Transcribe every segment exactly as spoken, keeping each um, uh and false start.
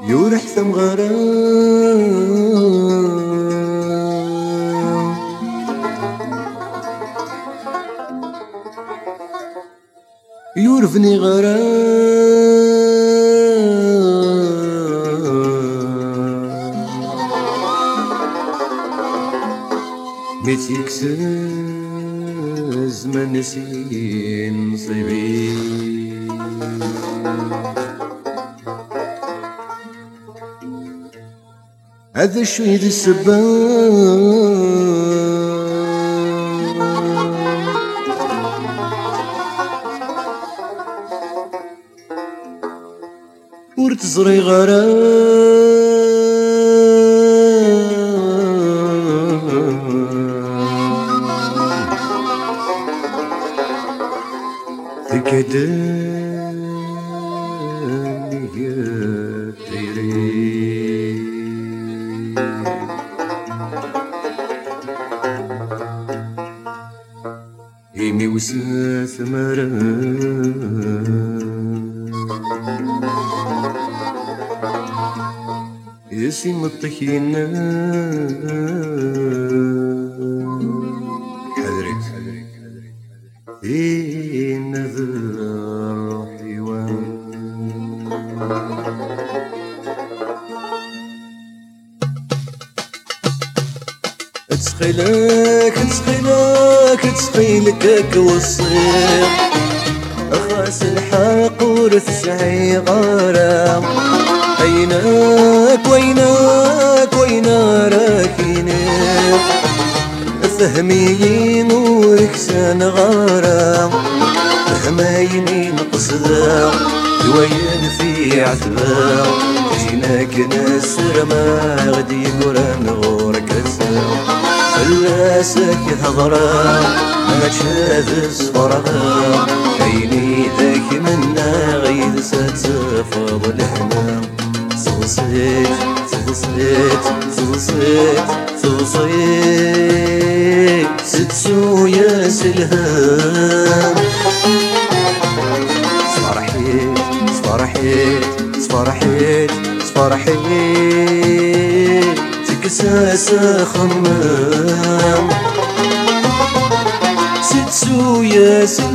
يورح ثم غرام يورفني غرام ميت يكسز ما نسين نصيبي هذا الشهيد السبان ورتزري غرام تكدني يا طيري إيمي وساث مرام ياسي مطينا حذري حذري حذري في نذر حيوان تسخيلك تسخيلك تسخيلك كوصير أخاس الحق ورث سعي غرام أينك وينك وينا راكيني فهمي نورك سان غرام فهميني نقصدا دوين في عتبا جيناك نسر ما غدي قران غورك السلام فلاسك هضرا ما تشاذ صفرها عيني ذاك منا غيد ستفضل هنا صوصيت صوصيت صوصيت صوصيت ستسو يا سلهام صفرحيت صفرحيت صفرحيت صفرحيت تكساس خمام ستسو يا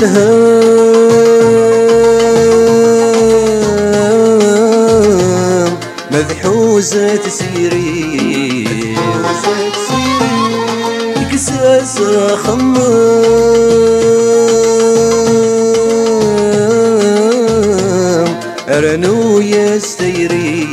سلهام مذحوزة تسيري كساس خمام أرنو يستيري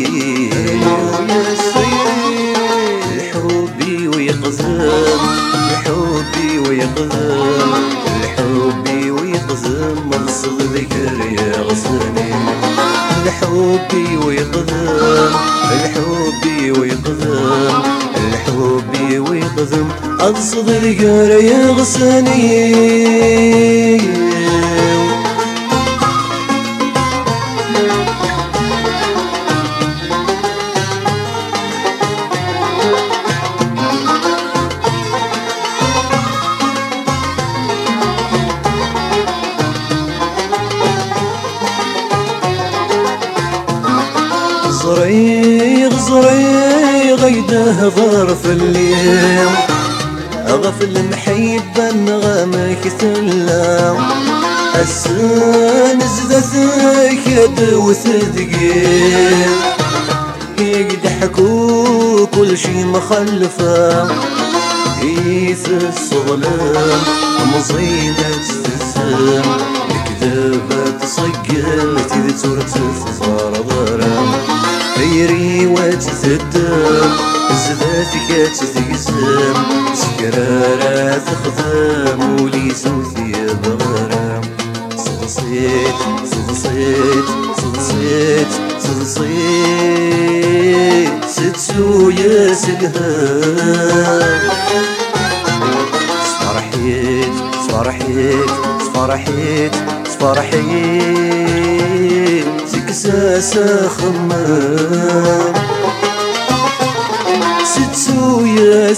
الحبي ويقزم الحبي ويقزم الحبي ويقزم مرصد ذكر يا غصني الحبي ويقدم الحبي ويقدم الحبي ويقدم أقصد القار يغسني زريغ زريغ غيده ظرف الليل أغفل محيبا نغمك ثلام السن زدتك يدوث ثقيل يقدحكو كل شي مخلفة هيث الصظلام مصيدة تسم الكذبة تصقلت إذا ترتف صار ضرام غيري وتثدم زذاتك تثقسم سكرارة تخدم ولي سوثي بغرام صدصيت صدصيت صدصيت صدصيت ستسو يا سلهام صفرحيت صفرحيت صفرحيت صفرحيت سكساس خمام ستسو يا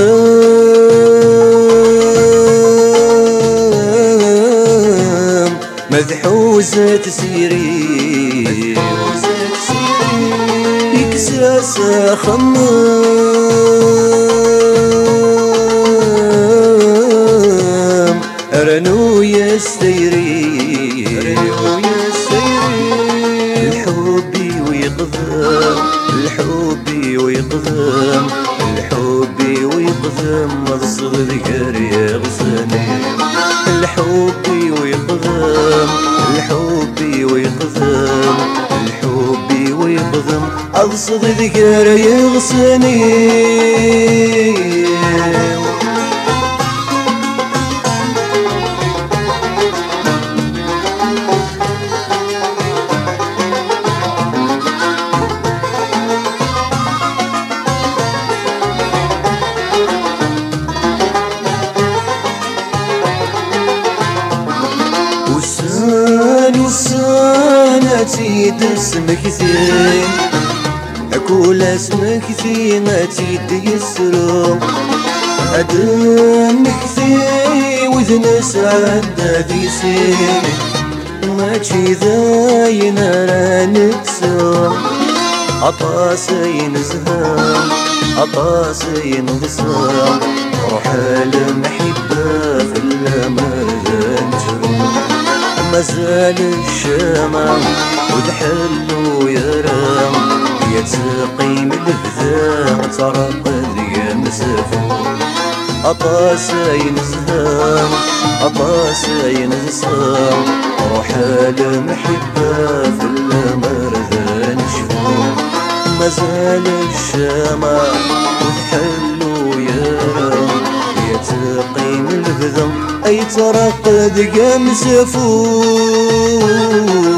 سلهام مذحوزة تسيري كساسة خمام رنو يا سيري الحب ويقدم الحب ويقدم الحب ويقدم الصغر ذكر يا غصاني الحب ويقدم الحب ويقدم الحب ويقدم الصغر ذكر يا غصاني تيد اسمك زين أكول اسمك زين تيد يسرو أدنك ذي وذن سعد ذي سين ما تشي ذاين رانك سو أطاسين زهام أطاسين ضسام روح المحبة في الأمان تروح مازال الشمام وذحلو يرام يتقيم البذاء ترقد يا مسافو أطاسين زهام أطاسين زصام روح المحبة في المرذان شفو مازال الشمام وذحلو يرام يتقيم البذاء أي ترقد يا مسافو